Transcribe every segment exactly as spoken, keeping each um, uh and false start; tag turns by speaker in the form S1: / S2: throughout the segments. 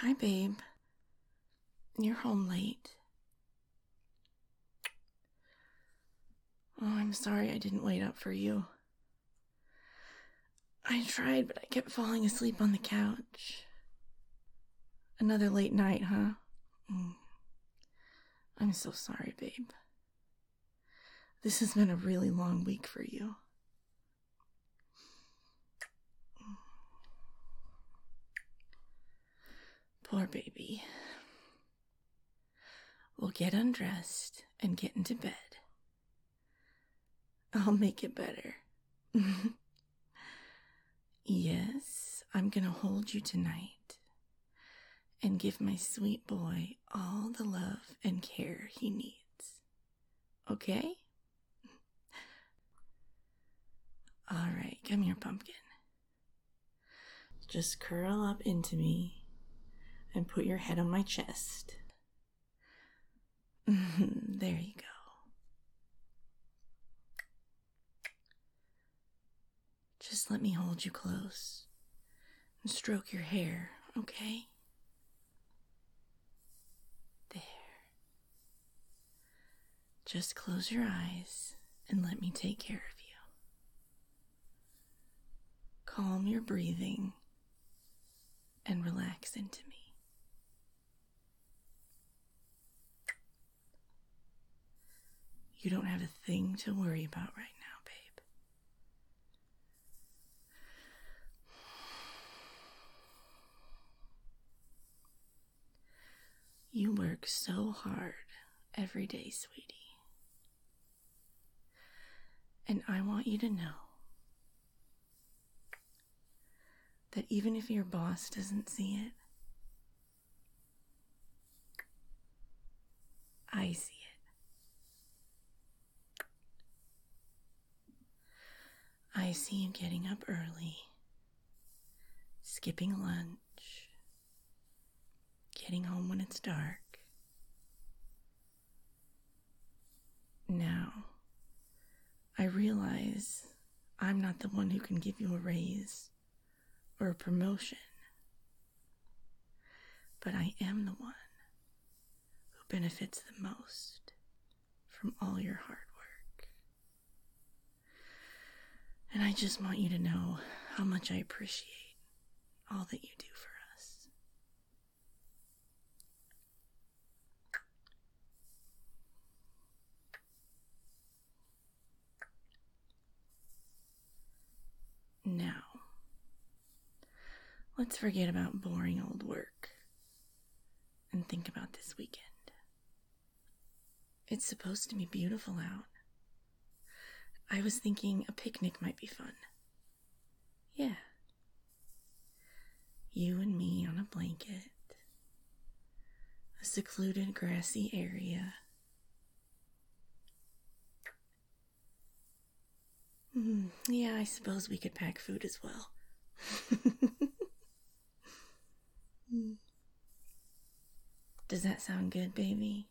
S1: Hi, babe. You're home late. Oh, I'm sorry I didn't wait up for you. I tried, but I kept falling asleep on the couch. Another late night, huh? Mm. I'm so sorry, babe. This has been a really long week for you. Poor baby. We'll get undressed and get into bed. I'll make it better. Yes, I'm gonna hold you tonight and give my sweet boy all the love and care he needs. Okay? All right, come here, pumpkin. Just curl up into me and put your head on my chest. There you go. Just let me hold you close and stroke your hair, okay? There. Just close your eyes and let me take care of you. Calm your breathing and relax into me. You don't have a thing to worry about right now, babe. You work so hard every day, sweetie. And I want you to know that even if your boss doesn't see it, I see it. I see you getting up early, skipping lunch, getting home when it's dark. Now, I realize I'm not the one who can give you a raise or a promotion, but I am the one who benefits the most from all your hard work. And I just want you to know how much I appreciate all that you do for us. Now, let's forget about boring old work and think about this weekend. It's supposed to be beautiful out. I was thinking a picnic might be fun. Yeah. You and me on a blanket, a secluded grassy area. Mm, yeah, I suppose we could pack food as well. Does that sound good, baby?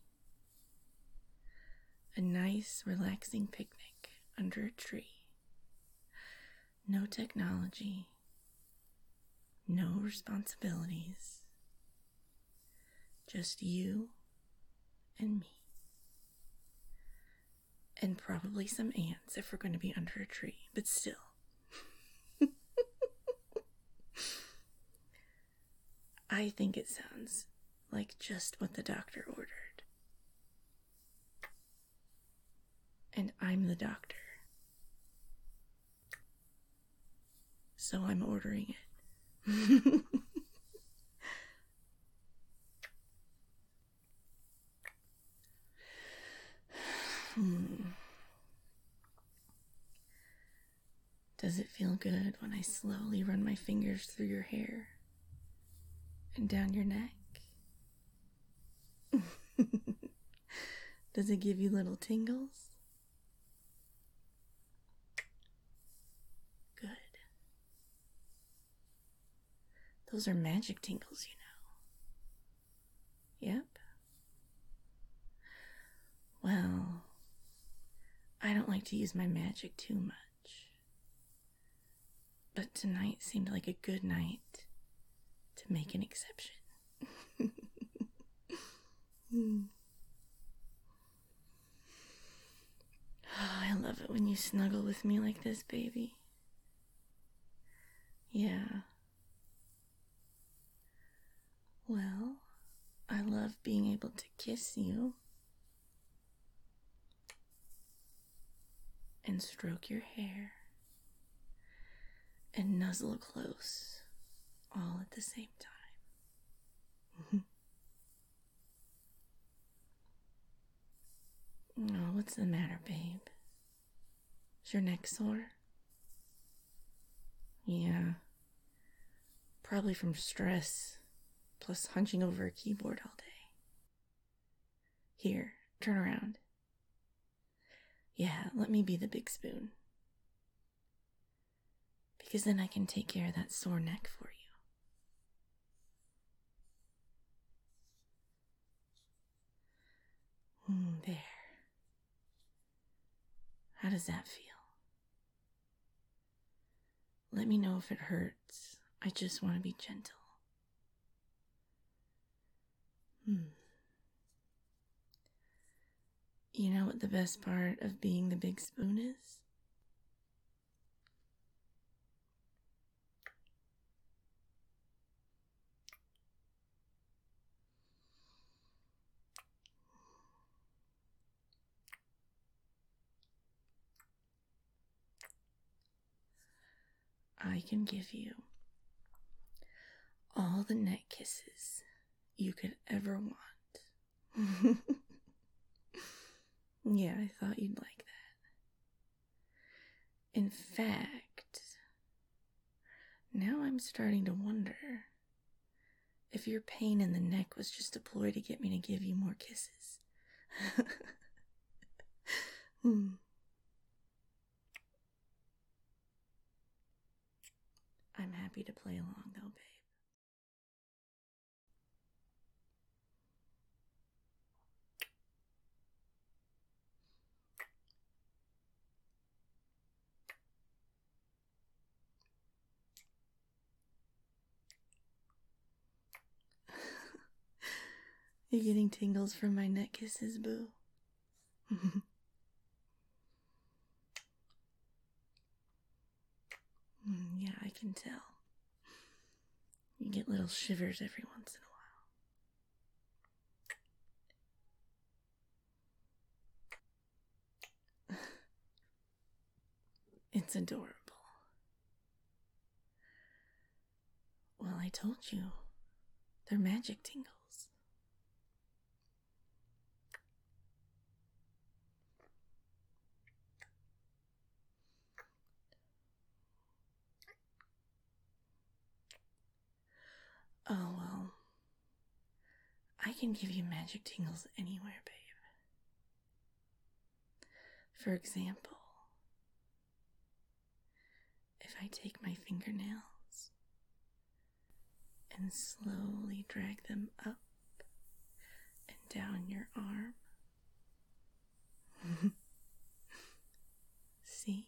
S1: A nice, relaxing picnic under a tree. No technology. No responsibilities. Just you and me. And probably some ants if we're going to be under a tree, but still. I think it sounds like just what the doctor ordered. And I'm the doctor. So I'm ordering it. hmm. Does it feel good when I slowly run my fingers through your hair and down your neck? Does it give you little tingles? Good. Those are magic tingles, you know. Yep. Well, I don't like to use my magic too much. But tonight seemed like a good night to make an exception. Mm. Oh, I love it when you snuggle with me like this, baby. Yeah. Well, I love being able to kiss you and stroke your hair and nuzzle close all at the same time. Oh, what's the matter, babe? Is your neck sore? Yeah. Probably from stress, plus hunching over a keyboard all day. Here, turn around. Yeah, let me be the big spoon. Because then I can take care of that sore neck for you. Mm, there. How does that feel? Let me know if it hurts. I just want to be gentle. Hmm. You know what the best part of being the big spoon is? I can give you all the neck kisses you could ever want. Yeah, I thought you'd like that. In fact, now I'm starting to wonder if your pain in the neck was just a ploy to get me to give you more kisses. Hmm. I'm happy to play along, though, babe. You getting tingles from my neck kisses, boo? Mm, yeah, I can tell. You get little shivers every once in a while. It's adorable. Well, I told you. They're magic tingles. Oh, well. I can give you magic tingles anywhere, babe. For example, if I take my fingernails and slowly drag them up and down your arm. See?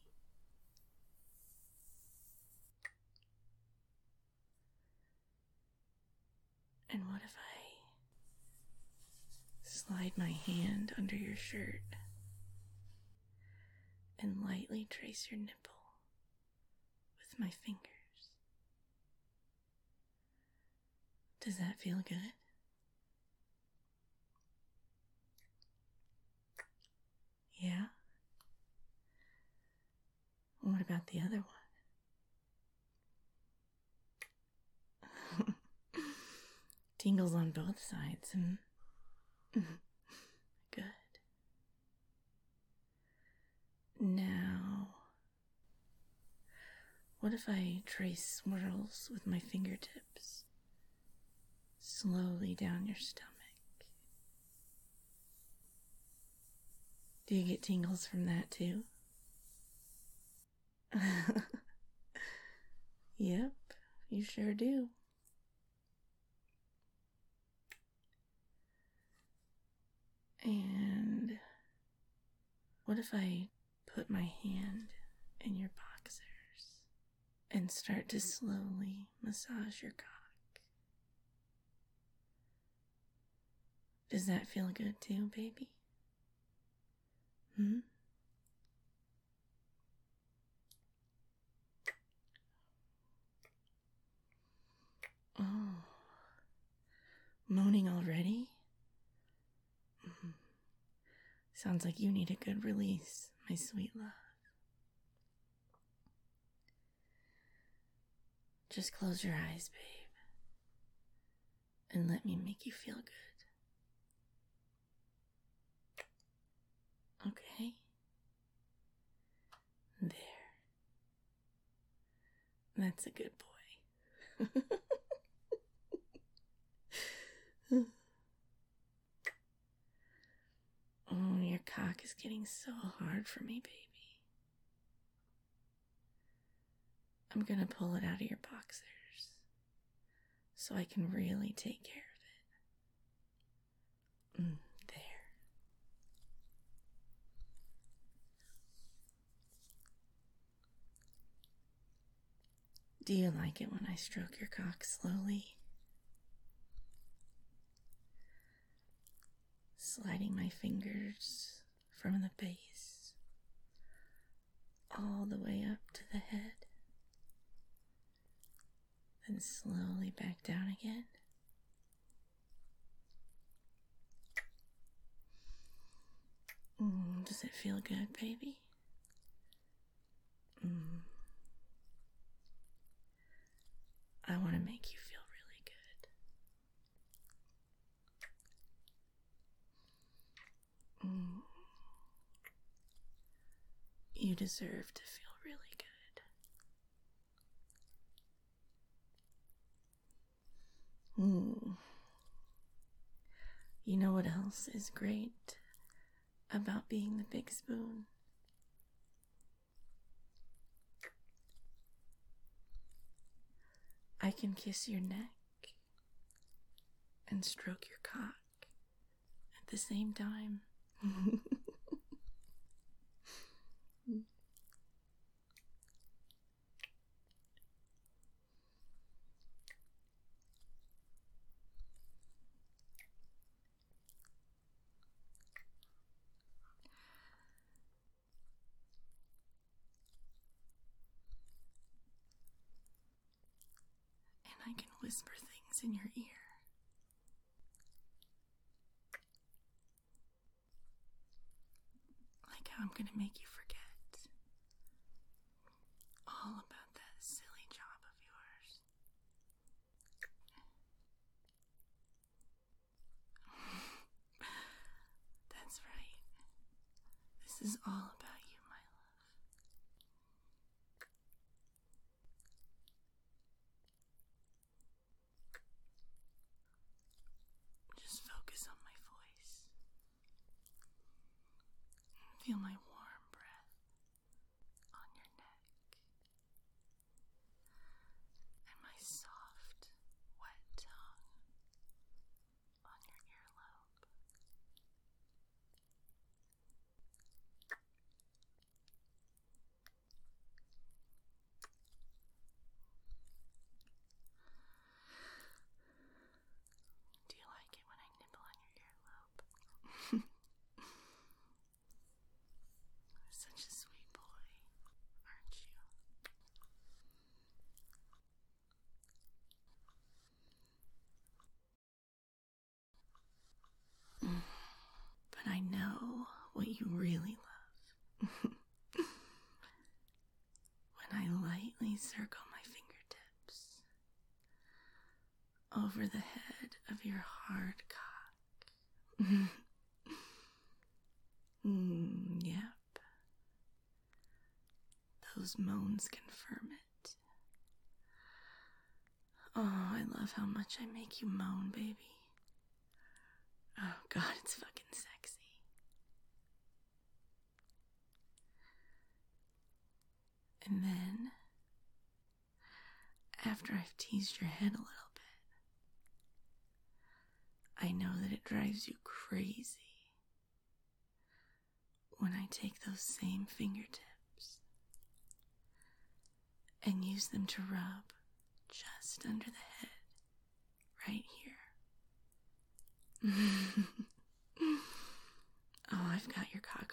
S1: And what if I slide my hand under your shirt and lightly trace your nipple with my fingers? Does that feel good? Yeah? What about the other one? Tingles on both sides. Hmm? Good. Now, what if I trace swirls with my fingertips slowly down your stomach? Do you get tingles from that too? Yep, you sure do. And what if I put my hand in your boxers and start to slowly massage your cock? Does that feel good too, baby? Hmm? Oh, moaning already? Mm. Sounds like you need a good release, my sweet love. Just close your eyes, babe, and let me make you feel good. Okay? There. That's a good boy. Oh, your cock is getting so hard for me, baby. I'm gonna pull it out of your boxers so I can really take care of it. Mm, there. Do you like it when I stroke your cock slowly? Sliding my fingers from the base all the way up to the head, then slowly back down again. Mm, does it feel good, baby? Mm. I want to make you feel really good. Mm. You deserve to feel really good. Mm. You know what else is great about being the big spoon? I can kiss your neck and stroke your cock at the same time. And I can whisper things in your ear. Like how I'm gonna make you forget all about that silly job of yours. That's right. This is all about you, my love. Just focus on my voice. Feel my warm breath on your neck. And my soft, wet tongue on your earlobe. Do you like it when I nibble on your earlobe? Such a sweet boy, aren't you? But I know what you really love. When I lightly circle my fingertips over the head of your hard cock. mm, yep. Those moans confirm it. Oh, I love how much I make you moan, baby. Oh, God, it's fucking sexy. And then, after I've teased your head a little bit, I know that it drives you crazy when I take those same fingertips and use them to rub just under the head, right here.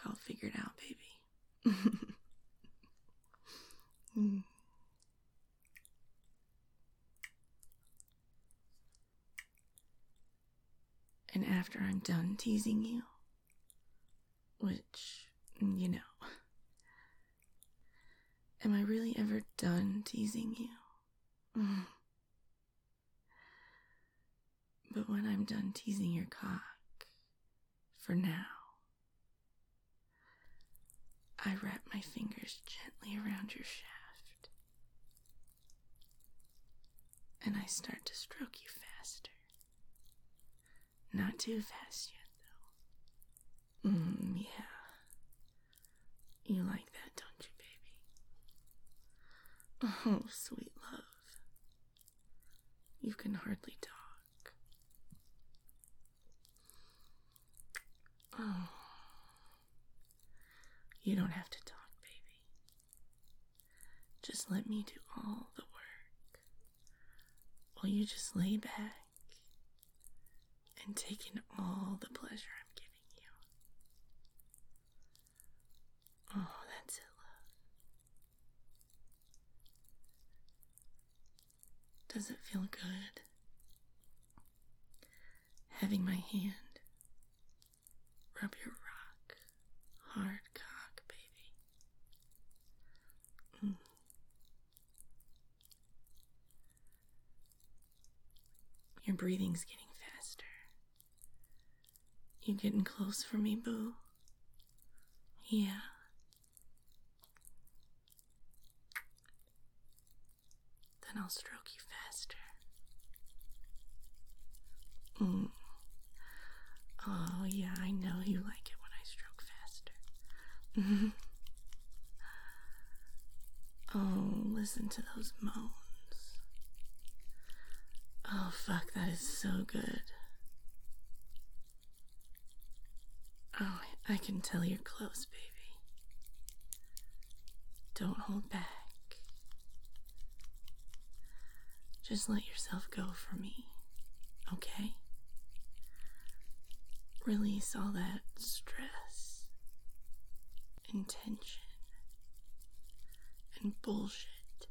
S1: all figured out, baby. Mm. And after I'm done teasing you, which, you know, am I really ever done teasing you? Mm. But when I'm done teasing your cock, for now, I wrap my fingers gently around your shaft, and I start to stroke you faster. Not too fast yet, though. Mm, yeah. You like that, don't you, baby? Oh, sweet love. You can hardly talk. Oh. You don't have to talk, baby. Just let me do all the work, while you just lay back and take in all the pleasure I'm giving you. Oh, that's it, love. Does it feel good? Having my hand rub your rock, hard cock, baby. Mm. Your breathing's getting faster. You getting close for me, boo? Yeah. Then I'll stroke you faster. Mm. Oh, yeah, I know you like it when I stroke faster. Oh, listen to those moans. Oh, fuck, that is so good. Oh, I can tell you're close, baby. Don't hold back. Just let yourself go for me, okay? Release all that stress and tension and bullshit.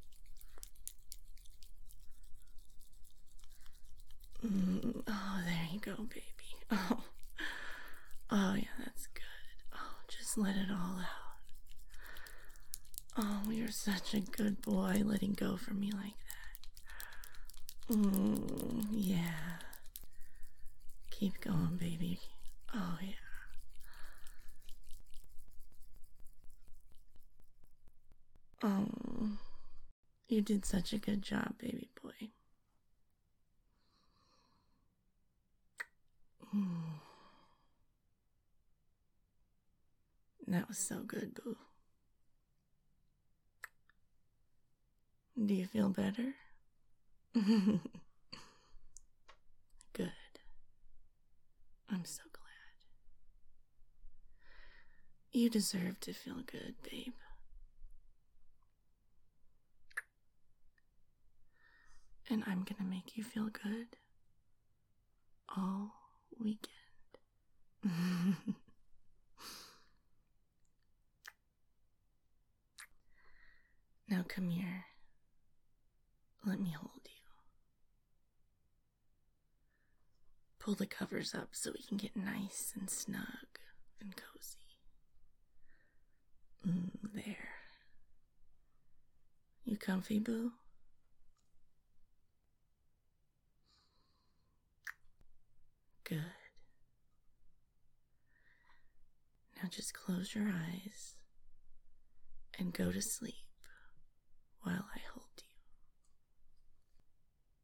S1: Mm, oh, there you go, baby. Oh, oh yeah, that's good. Oh, just let it all out. Oh, you're such a good boy, letting go for me like that. Mm, yeah. Keep going, baby. Oh, yeah. Oh, you did such a good job, baby boy. Mm. That was so good, boo. Do you feel better? Good. I'm so glad. You deserve to feel good, babe. And I'm gonna make you feel good all weekend. Now come here. Let me hold you. Pull the covers up so we can get nice and snug and cozy. Mm, there. You comfy, boo? Good. Now just close your eyes and go to sleep while I hold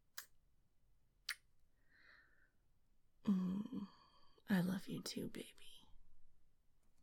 S1: you. Mm, I love you too, baby.